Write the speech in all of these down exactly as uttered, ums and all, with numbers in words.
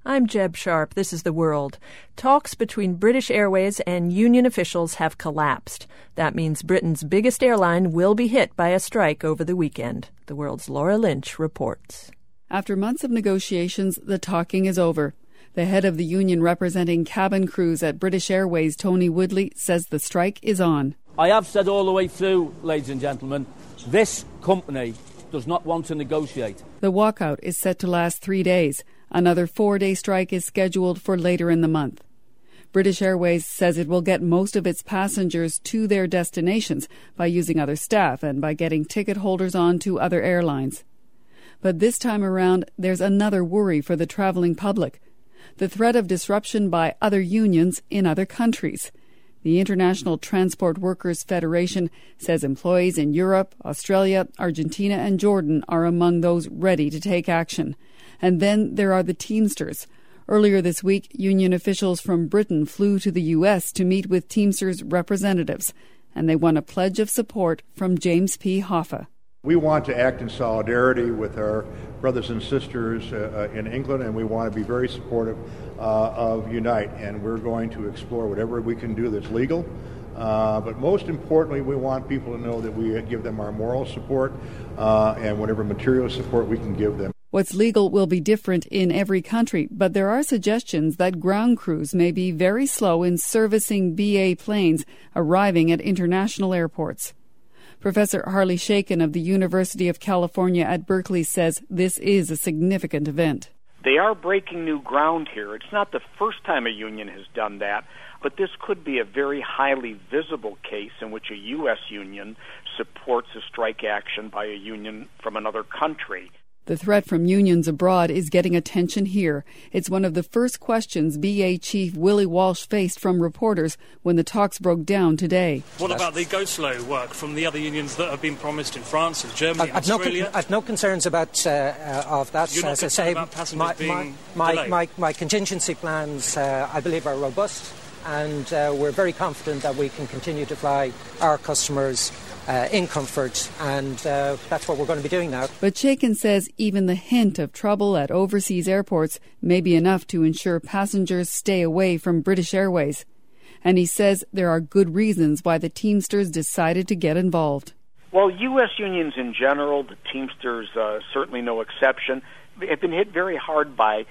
I'm Jeb Sharp. This is The World. Talks between British Airways and union officials have collapsed. That means Britain's biggest airline will be hit by a strike over the weekend. The World's Laura Lynch reports. After months of negotiations, the talking is over. The head of the union representing cabin crews at British Airways, Tony Woodley, says the strike is on. I have said all the way through, ladies and gentlemen, this company does not want to negotiate. The walkout is set to last three days. Another four-day strike is scheduled for later in the month. British Airways says it will get most of its passengers to their destinations by using other staff and by getting ticket holders on to other airlines. But this time around, there's another worry for the travelling public: the threat of disruption by other unions in other countries. The International Transport Workers Federation says employees in Europe, Australia, Argentina and Jordan are among those ready to take action. And then there are the Teamsters. Earlier this week, union officials from Britain flew to the U S to meet with Teamsters representatives, and they won a pledge of support from James P. Hoffa. We want to act in solidarity with our brothers and sisters uh, in England, and we want to be very supportive uh, of Unite, and we're going to explore whatever we can do that's legal. Uh, but most importantly, we want people to know that we give them our moral support uh, and whatever material support we can give them. What's legal will be different in every country, but there are suggestions that ground crews may be very slow in servicing B A planes arriving at international airports. Professor Harley Shaken of the University of California at Berkeley says this is a significant event. They are breaking new ground here. It's not the first time a union has done that, but this could be a very highly visible case in which a U S union supports a strike action by a union from another country. The threat from unions abroad is getting attention here. It's one of the first questions B A Chief Willie Walsh faced from reporters when the talks broke down today. What about the go-slow work from the other unions that have been promised in France and Germany and I've Australia? No, I've no concerns about uh, uh, of that. You're not As I concerned say, about passengers my, being my, delayed? my, my contingency plans, uh, I believe, are robust, and uh, we're very confident that we can continue to fly our customers Uh, in comfort, and uh, that's what we're going to be doing now. But Shaken says even the hint of trouble at overseas airports may be enough to ensure passengers stay away from British Airways. And he says there are good reasons why the Teamsters decided to get involved. Well, U S unions in general, the Teamsters uh, certainly no exception, have been hit very hard by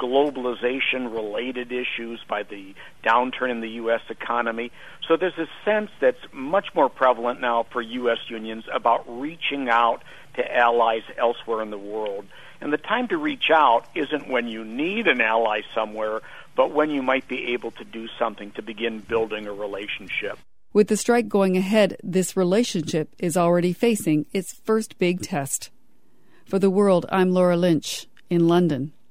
globalization-related issues, by the downturn in the U S economy. So there's a sense that's much more prevalent now for U S unions about reaching out to allies elsewhere in the world. And the time to reach out isn't when you need an ally somewhere, but when you might be able to do something to begin building a relationship. With the strike going ahead, this relationship is already facing its first big test. For The World, I'm Laura Lynch in London.